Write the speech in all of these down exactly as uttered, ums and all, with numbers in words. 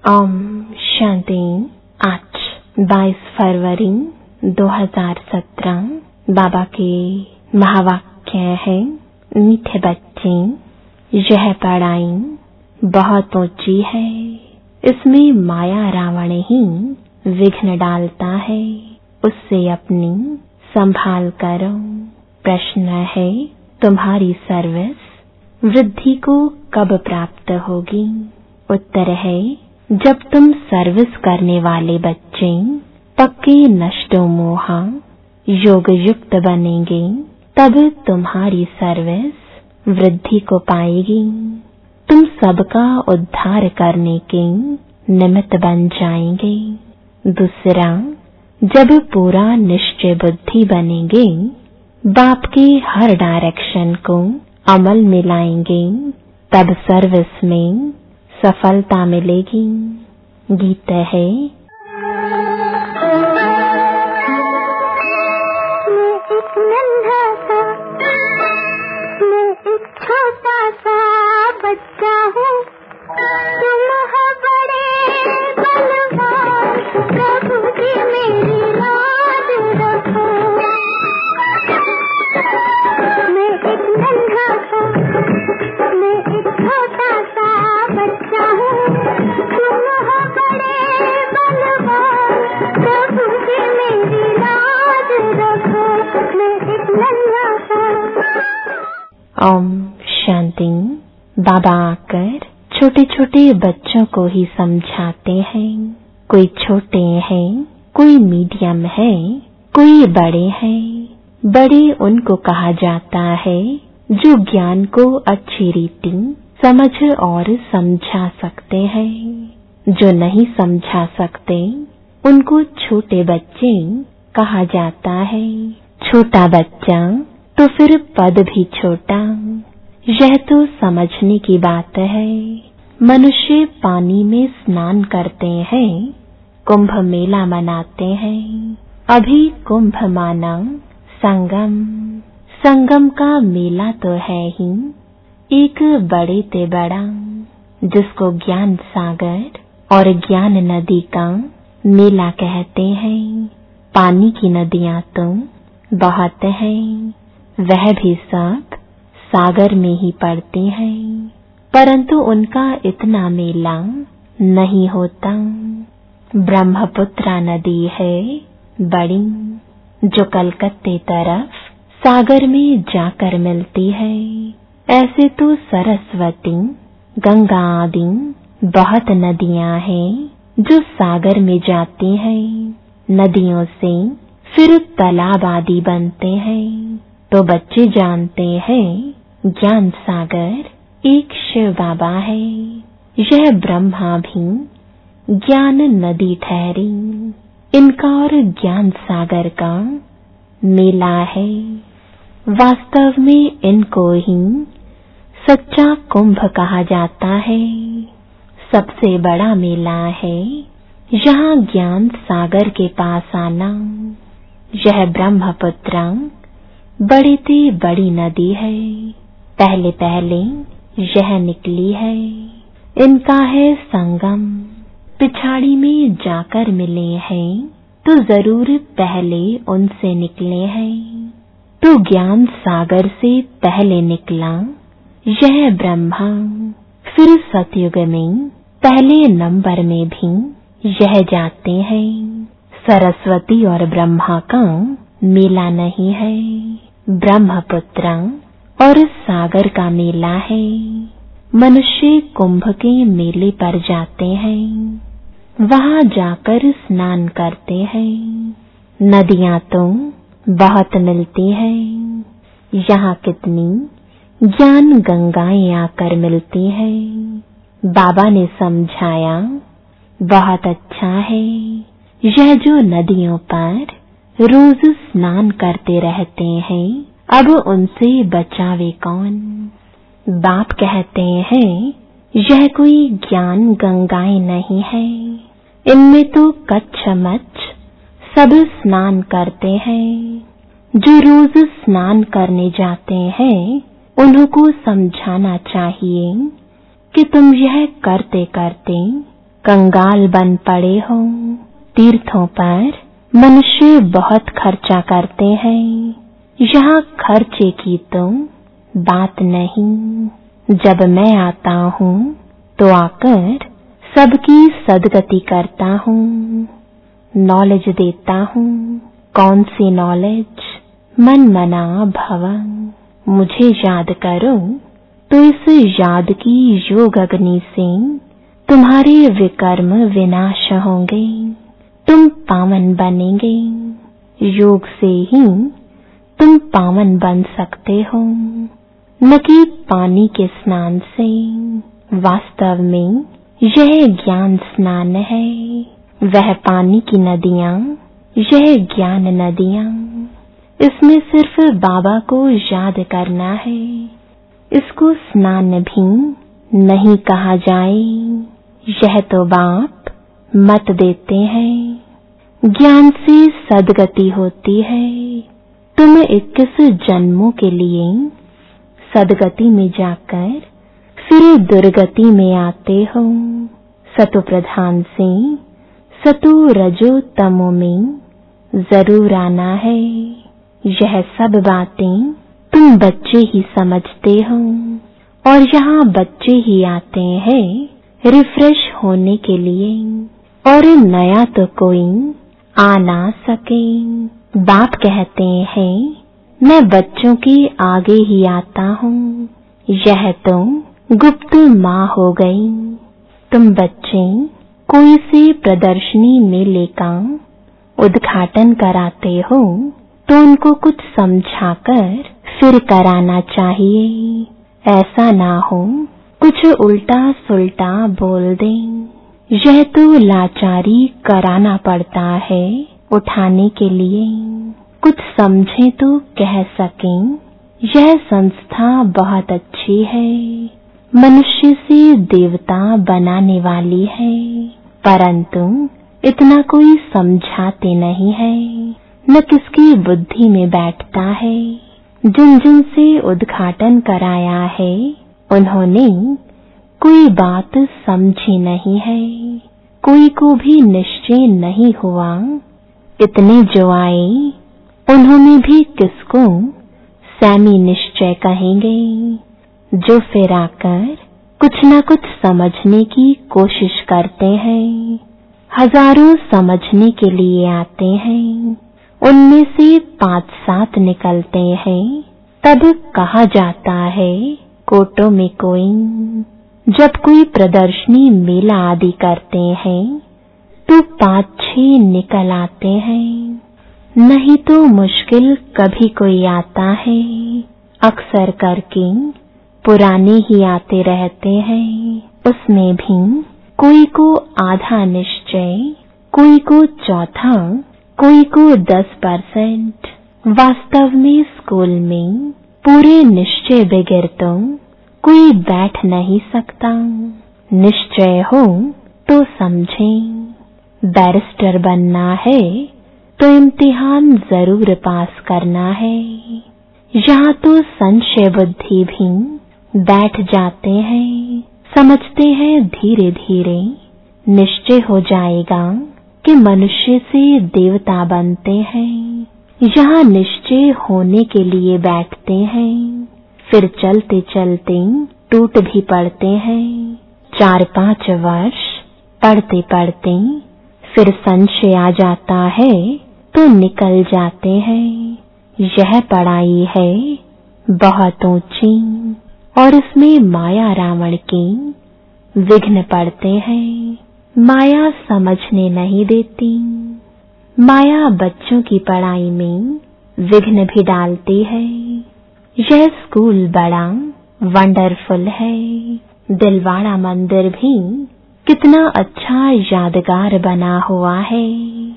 ओम शांति। आज बाईस फरवरी दो हज़ार सत्रह। बाबा के महावाक्य है, मीठे बच्चे, यह पढ़ाई बहुत ऊंची है, इसमें माया रावण ही विघ्न डालता है, उससे अपनी संभाल करो। प्रश्न है, तुम्हारी सर्विस वृद्धि को कब प्राप्त होगी? उत्तर है, जब तुम सर्विस करने वाले बच्चे पक्के नष्टो मोहा योग युक्त बनेंगे, तब तुम्हारी सर्विस वृद्धि को पाएगी। तुम सबका उद्धार करने के निमित्त बन जाएंगे। दूसरा, जब पूरा निश्चय बुद्धि बनेंगे, बाप के हर डायरेक्शन को अमल में लाएंगे, तब सर्विस में सफलता मिलेगी। गीत है, मैं एक नन्हा सा, मैं एक छोटा सा बच्चा हूँ, तुम हो बड़े बलवान, प्रभु जी मेरी लाज रखो। मैं एक नन्हा सा, मैं एक छोटा सा बच्चा हूँ, तुम हो बड़े बलवान, प्रभु जी मेरी लाज रखो। मैं एक नन्हा सा। ओम शांति। बाबा आकर छोटे छोटे बच्चों को ही समझाते हैं। कोई छोटे हैं, कोई मीडियम है, कोई बड़े हैं। बड़े उनको कहा जाता है जो ज्ञान को अच्छी रीति समझ और समझा सकते हैं। जो नहीं समझा सकते उनको छोटे बच्चे कहा जाता है। छोटा बच्चा तो फिर पद भी छोटा। यह तो समझने की बात है। मनुष्य पानी में स्नान करते हैं, कुंभ मेला मनाते हैं। अभी कुंभ माना संगम। संगम का मेला तो है ही एक बड़े ते बड़ा, जिसको ज्ञान सागर और ज्ञान नदी का मेला कहते हैं। पानी की नदियां तो बहुत हैं, वह भी सब सागर में ही पड़ती हैं, परंतु उनका इतना मेला नहीं होता। ब्रह्मपुत्रा नदी है बड़ी, जो कलकत्ते तरफ सागर में जाकर मिलती है। ऐसे तो सरस्वती, गंगा आदि बहुत नदियां हैं जो सागर में जाती हैं। नदियों से फिर तालाब आदि बनते हैं। तो बच्चे जानते हैं ज्ञान सागर एक शिव बाबा है। यह ब्रह्मा भी ज्ञान नदी ठहरी। इनका और ज्ञान सागर का मेला है। वास्तव में इनको ही सच्चा कुंभ कहा जाता है। सबसे बड़ा मेला है यहाँ ज्ञान सागर के पास आना। यह ब्रह्मपुत्रा बड़ी ते बड़ी नदी है। पहले पहले यह निकली है। इनका है संगम। पिछाड़ी में जाकर मिले हैं तो जरूर पहले उनसे निकले हैं। तो ज्ञान सागर से पहले निकला यह ब्रह्मा। फिर सतयुग में पहले नंबर में भी यह जाते हैं। सरस्वती और ब्रह्मा का मेला नहीं है, ब्रह्मपुत्रा और सागर का मेला है। मनुष्य कुंभ के मेले पर जाते हैं, वहां जाकर स्नान करते हैं। नदियां तो बहुत मिलती हैं। यहाँ कितनी ज्ञान गंगाएं आकर मिलती हैं। बाबा ने समझाया, बहुत अच्छा है। यह जो नदियों पर रोज स्नान करते रहते हैं, अब उनसे बचावे कौन? बाप कहते हैं यह कोई ज्ञान गंगाएं नहीं है। इनमें तो कच्छ मच्छ सब स्नान करते हैं। जो रोज स्नान करने जाते हैं उनको समझाना चाहिए कि तुम यह करते करते कंगाल बन पड़े हो। तीर्थों पर मनुष्य बहुत खर्चा करते हैं, यहाँ खर्चे की तो बात नहीं। जब मैं आता हूँ तो आकर सबकी सदगति करता हूँ, नॉलेज देता हूँ। कौन सी नॉलेज? मन मना भव। मुझे याद करो तो इस याद की योग अग्नि से तुम्हारे विकर्म विनाश होंगे, तुम पावन बनेंगे। योग से ही तुम पावन बन सकते हो, न कि पानी के स्नान से। वास्तव में यह ज्ञान स्नान है, वह पानी की नदियाँ, यह ज्ञान नदियाँ। इसमें सिर्फ बाबा को याद करना है, इसको स्नान भी नहीं कहा जाए। यह तो बाप मत देते हैं, ज्ञान से सदगति होती है। तुम इक्कीस जन्मों के लिए सदगति में जाकर फिर दुर्गति में आते हो। सतो प्रधान से सतो रजो तमो में जरूर आना है। यह सब बातें तुम बच्चे ही समझते हो, और यहाँ बच्चे ही आते हैं रिफ्रेश होने के लिए, और नया तो कोई आ ना सके। बाप कहते हैं मैं बच्चों के आगे ही आता हूँ, यह तो गुप्त माँ हो गई। तुम बच्चे कोई से प्रदर्शनी मेले का उद्घाटन कराते हो तो उनको कुछ समझाकर फिर कराना चाहिए। ऐसा ना हो कुछ उल्टा सुल्टा बोल दें। यह तो लाचारी कराना पड़ता है उठाने के लिए। कुछ समझे तो कह सकें यह संस्था बहुत अच्छी है, मनुष्य से देवता बनाने वाली है, परंतु इतना कोई समझाते नहीं है, न किसकी बुद्धि में बैठता है। जिन जिन से उद्घाटन कराया है उन्होंने कोई बात समझी नहीं है, कोई को भी निश्चय नहीं हुआ। इतने जो आए उन्होंने भी किसको सैमी निश्चय कहेंगे, जो फिर आकर कुछ न कुछ समझने की कोशिश करते हैं। हजारों समझने के लिए आते हैं, उनमें से पांच सात निकलते हैं, तब कहा जाता है कोटों में कोई। जब कोई प्रदर्शनी मेला आदि करते हैं तो पांच छह निकल आते हैं, नहीं तो मुश्किल कभी कोई आता है। अक्सर करके पुराने ही आते रहते हैं, उसमें भी कोई को आधा निश्चय, कोई को चौथा, कोई को दस परसेंट। वास्तव में स्कूल में पूरे निश्चय बगैर तो कोई बैठ नहीं सकता। निश्चय हो तो समझें। बैरिस्टर बनना है तो इम्तिहान जरूर पास करना है। यहाँ तो संशय बुद्धि भी बैठ जाते हैं, समझते हैं धीरे धीरे निश्चय हो जाएगा कि मनुष्य से देवता बनते हैं। यहाँ निश्चय होने के लिए बैठते हैं, फिर चलते चलते टूट भी पड़ते हैं। चार पांच वर्ष पढ़ते पढ़ते फिर संशय आ जाता है तो निकल जाते हैं। यह पढ़ाई है बहुत ऊंची, और इसमें माया रावण की विघ्न पड़ते हैं। माया समझने नहीं देती। माया बच्चों की पढ़ाई में विघ्न भी डालती है। यह स्कूल बड़ा वंडरफुल है। दिलवाड़ा मंदिर भी कितना अच्छा यादगार बना हुआ है।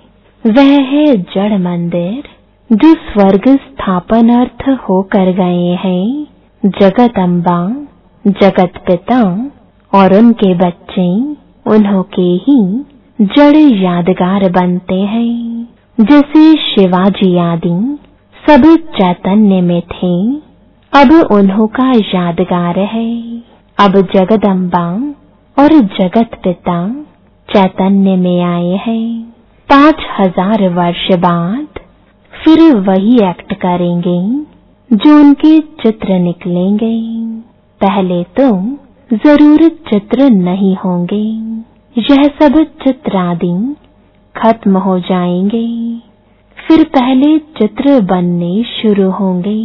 वह है जड़ मंदिर जो स्वर्ग स्थापन अर्थ होकर गए हैं। जगत अम्बा, जगत पिता और उनके बच्चे उन्हों के ही जड़ यादगार बनते हैं। जैसे शिवाजी आदि सब चैतन्य में थे, अब उन्हों का यादगार है। अब जगदम्बा और जगत पिता चैतन्य में आए हैं। पांच हजार वर्ष बाद फिर वही एक्ट करेंगे जो उनके चित्र निकलेंगे। पहले तो जरूर चित्र नहीं होंगे, यह सब चित्र आदि खत्म हो जाएंगे। फिर पहले चित्र बनने शुरू होंगे।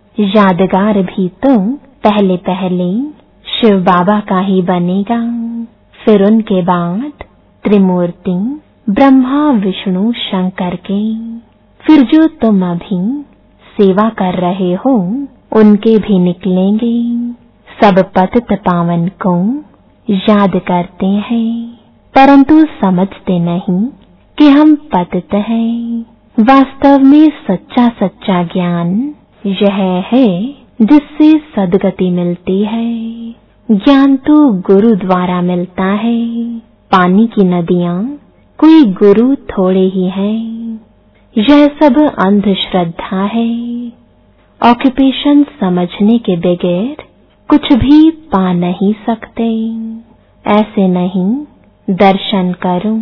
यादगार भी तो पहले पहले शिव बाबा का ही बनेगा। फिर उनके बाद त्रिमूर्ति ब्रह्मा विष्णु शंकर के। फिर जो तुम अभी सेवा कर रहे हो उनके भी निकलेंगे। सब पतित पावन को याद करते हैं, परंतु समझते नहीं कि हम पतित हैं। वास्तव में सच्चा सच्चा ज्ञान यह है जिससे सद्गति मिलती है। ज्ञान तो गुरु द्वारा मिलता है। पानी की नदियाँ कोई गुरु थोड़े ही हैं। यह सब अंधश्रद्धा है। ऑक्यूपेशन समझने के बगैर कुछ भी पा नहीं सकते। ऐसे नहीं, दर्शन करो,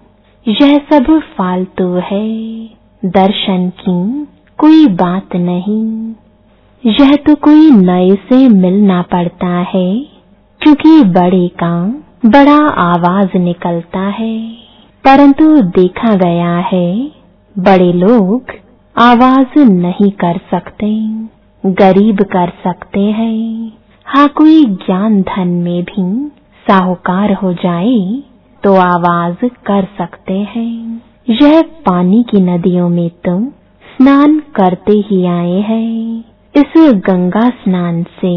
यह सब फालतू है। दर्शन की कोई बात नहीं। यह तो कोई नए से मिलना पड़ता है, क्योंकि बड़े का बड़ा आवाज निकलता है। परंतु देखा गया है बड़े लोग आवाज नहीं कर सकते, गरीब कर सकते हैं। हाँ, कोई ज्ञान धन में भी साहूकार हो जाए तो आवाज कर सकते हैं। यह पानी की नदियों में तो स्नान करते ही आए हैं। इस गंगा स्नान से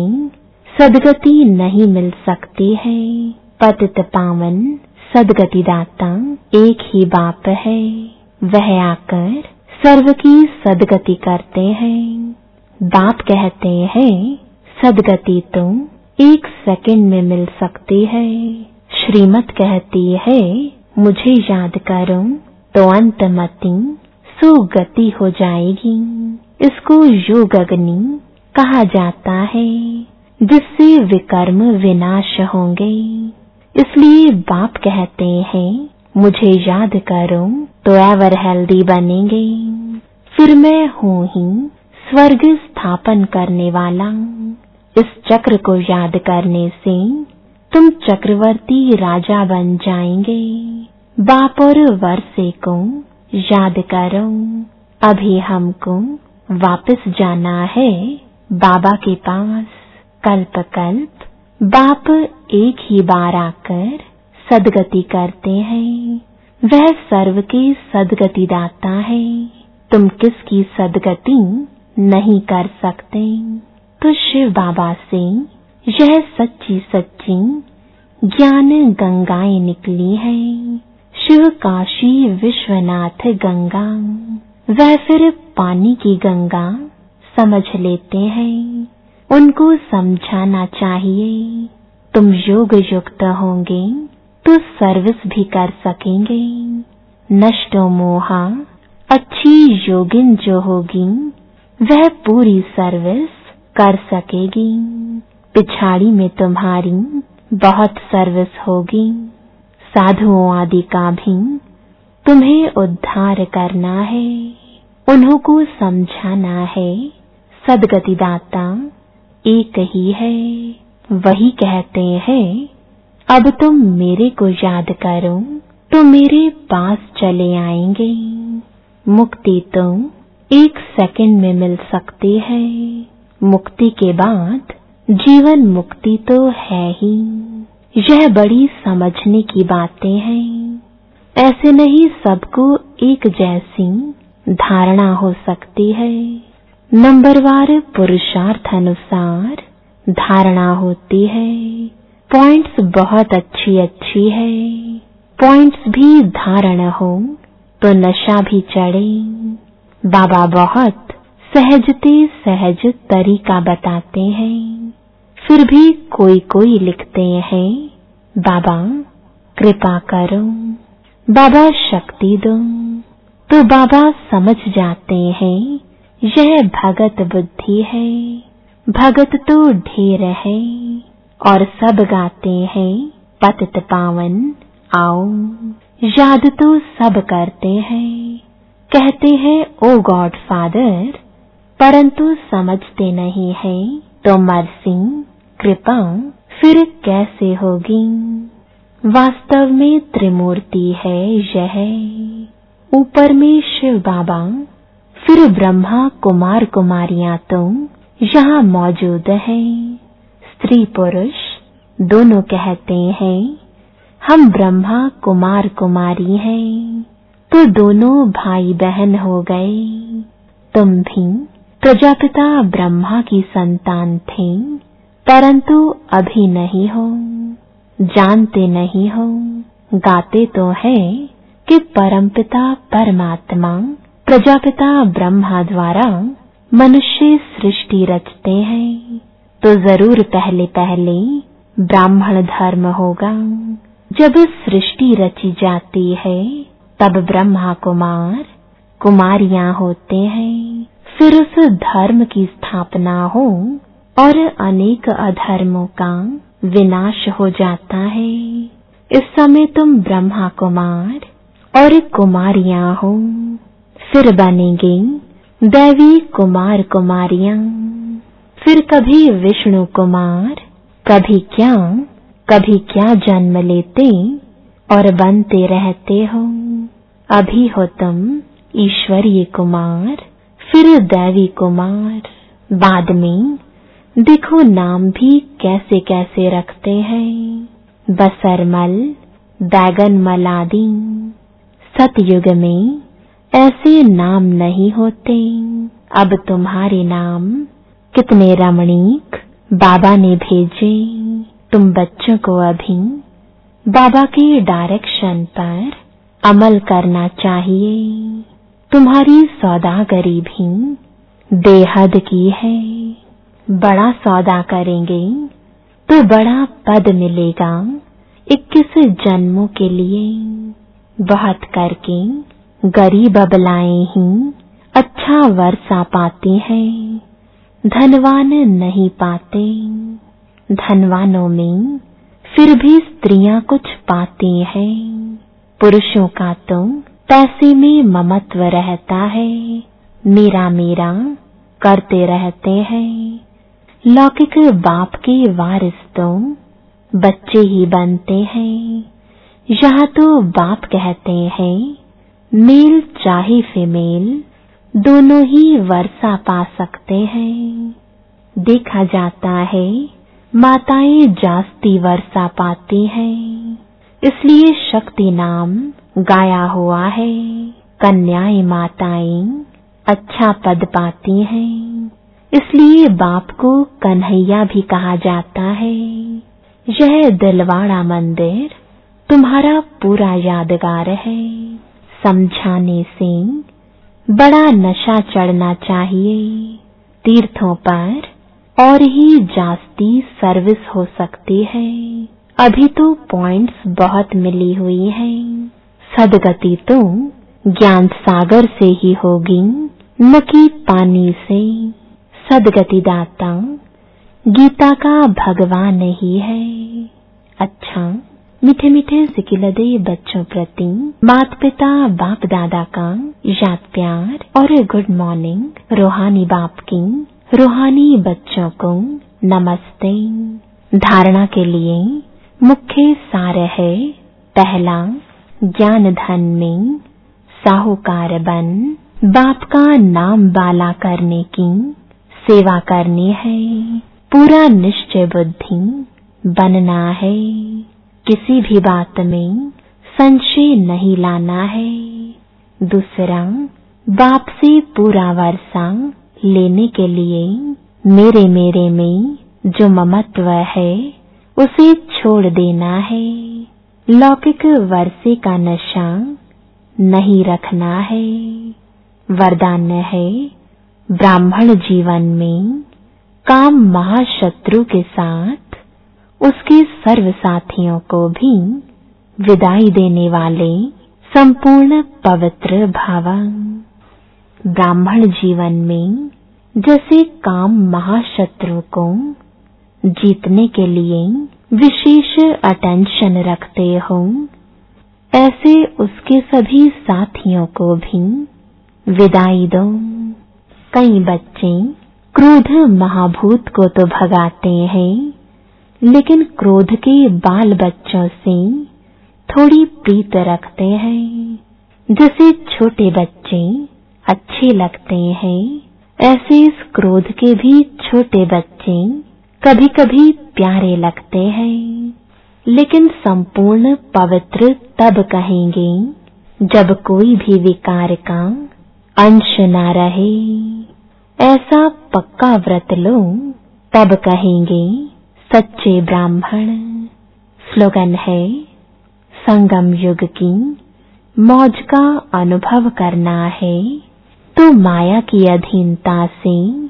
सद्गति नहीं मिल सकती है। पतित पावन सद्गति दाता एक ही बाप है। वह आकर सर्व की सद्गति करते हैं। बाप कहते हैं सद्गति तो एक सेकंड में मिल सकती है। श्रीमत कहती है मुझे याद करो तो अंतमति सुगति हो जाएगी। इसको योग अग्नि कहा जाता है, जिससे विकर्म विनाश होंगे। इसलिए बाप कहते हैं मुझे याद करो तो एवर हेल्दी बनेंगे। फिर मैं हूँ ही स्वर्ग स्थापन करने वाला। इस चक्र को याद करने से तुम चक्रवर्ती राजा बन जाएंगे। बाप और वर्षे को याद करो। अभी हमको वापस जाना है बाबा के पास। कल्प कल्प बाप एक ही बार आकर सद्गति करते हैं। वह सर्व के सद्गति दाता है। तुम किसकी सद्गति नहीं कर सकते। तो शिव बाबा से यह सच्ची सच्ची ज्ञान गंगाएं निकली है। शिव काशी विश्वनाथ गंगा। वह फिर पानी की गंगा समझ लेते हैं। उनको समझाना चाहिए। तुम योग युक्त होंगे तो सर्विस भी कर सकेंगे। नष्टो मोहा अच्छी योगिन जो होगी वह पूरी सर्विस कर सकेगी। पिछाड़ी में तुम्हारी बहुत सर्विस होगी। साधुओं आदि का भी तुम्हें उद्धार करना है। उन्हों को समझाना है सद्गति दाता एक ही है। वही कहते हैं अब तुम मेरे को याद करो तो मेरे पास चले आएंगे। मुक्ति तो एक सेकंड में मिल सकती है। मुक्ति के बाद जीवन मुक्ति तो है ही। यह बड़ी समझने की बातें हैं। ऐसे नहीं सबको एक जैसी धारणा हो सकती है। नंबरवार पुरुषार्थ अनुसार धारणा होती है। पॉइंट्स बहुत अच्छी अच्छी है। पॉइंट्स भी धारण हो तो नशा भी चढ़े। बाबा बहुत सहजते सहज तरीका बताते हैं। फिर भी कोई कोई लिखते हैं बाबा कृपा करो, बाबा शक्ति दो। तो बाबा समझ जाते हैं यह भगत बुद्धि है। भगत तो ढेर है और सब गाते हैं पतित पावन आओ। याद तो सब करते हैं, कहते हैं ओ गॉड फादर, परंतु समझते नहीं है तो मर्सी कृपा फिर कैसे होगी। वास्तव में त्रिमूर्ति है यह, ऊपर में शिव बाबा, फिर ब्रह्मा कुमार कुमारियां तो यहाँ मौजूद है। स्त्री पुरुष दोनों कहते हैं हम ब्रह्मा कुमार कुमारी हैं, तो दोनों भाई बहन हो गए। तुम भी प्रजापिता ब्रह्मा की संतान थे, परंतु अभी नहीं हो, जानते नहीं हो। गाते तो है कि परमपिता परमात्मा प्रजापिता ब्रह्मा द्वारा मनुष्य सृष्टि रचते हैं, तो जरूर पहले पहले ब्राह्मण धर्म होगा। जब सृष्टि रची जाती है तब ब्रह्मा कुमार कुमारियां होते हैं, फिर उस धर्म की स्थापना हो और अनेक अधर्मों का विनाश हो जाता है। इस समय तुम ब्रह्मा कुमार और कुमारियां हो, फिर बनेंगे दैवी कुमार कुमारियां, फिर कभी विष्णु कुमार, कभी क्या कभी क्या जन्म लेते और बनते रहते हो। अभी हो तुम ईश्वरीय कुमार, फिर दैवी कुमार, बाद में देखो नाम भी कैसे कैसे रखते हैं, बसरमल, बैगनमल आदि। सतयुग में ऐसे नाम नहीं होते। अब तुम्हारे नाम कितने रमणीक बाबा ने भेजे। तुम बच्चों को अभी बाबा के डायरेक्शन पर अमल करना चाहिए। तुम्हारी सौदागरी भी बेहद की है। बड़ा सौदा करेंगे तो बड़ा पद मिलेगा इक्कीस जन्मों के लिए। बहुत करके गरीब अबलाएं ही अच्छा वर्षा पाती हैं, धनवान नहीं पाते। धनवानों में फिर भी स्त्रियां कुछ पाती हैं। पुरुषों का तो पैसे में ममत्व रहता है, मेरा मेरा करते रहते हैं। लौकिक बाप के वारिस तो बच्चे ही बनते हैं। यहाँ तो बाप कहते हैं मेल चाहे फीमेल दोनों ही वर्षा पा सकते हैं। देखा जाता है माताएं जास्ती वर्षा पाती हैं, इसलिए शक्ति नाम गाया हुआ है। कन्याएं माताएं अच्छा पद पाती हैं, इसलिए बाप को कन्हैया भी कहा जाता है। यह दिलवाड़ा मंदिर तुम्हारा पूरा यादगार है। समझाने से बड़ा नशा चढ़ना चाहिए। तीर्थों पर और ही जास्ती सर्विस हो सकती है। अभी तो पॉइंट्स बहुत मिली हुई हैं। सदगति तो ज्ञान सागर से ही होगी, न कि पानी से। सदगति दाता गीता का भगवान ही है। अच्छा, मीठे मीठे सिकिलदे बच्चों प्रति माता पिता बाप दादा का याद प्यार और गुड मॉर्निंग। रूहानी बाप की रूहानी बच्चों को नमस्ते। धारणा के लिए मुख्य सार है, पहला, ज्ञान धन में साहूकार बन बाप का नाम बाला करने की सेवा करनी है। पूरा निश्चय बुद्धि बनना है। किसी भी बात में संशय नहीं लाना है। दूसरा, बाप से पूरा वर्षा लेने के लिए मेरे मेरे में जो ममत्व है उसे छोड़ देना है। लौकिक वर्षे का नशा नहीं रखना है। वरदान है, ब्राह्मण जीवन में काम महाशत्रु के साथ उसके सर्व साथियों को भी विदाई देने वाले संपूर्ण पवित्र भावा। ब्राह्मण जीवन में जैसे काम महाशत्रु को जीतने के लिए विशेष अटेंशन रखते हो, ऐसे उसके सभी साथियों को भी विदाई दो। कई बच्चे क्रोध महाभूत को तो भगाते हैं, लेकिन क्रोध के बाल बच्चों से थोड़ी प्रीत रखते हैं। जैसे छोटे बच्चे अच्छे लगते हैं, ऐसे इस क्रोध के भी छोटे बच्चे कभी कभी प्यारे लगते हैं। लेकिन संपूर्ण पवित्र तब कहेंगे जब कोई भी विकार का अंश न रहे। ऐसा पक्का व्रत लो, तब कहेंगे सच्चे ब्राह्मण। स्लोगन है, संगम युग की मौज का अनुभव करना है तो माया की अधीनता से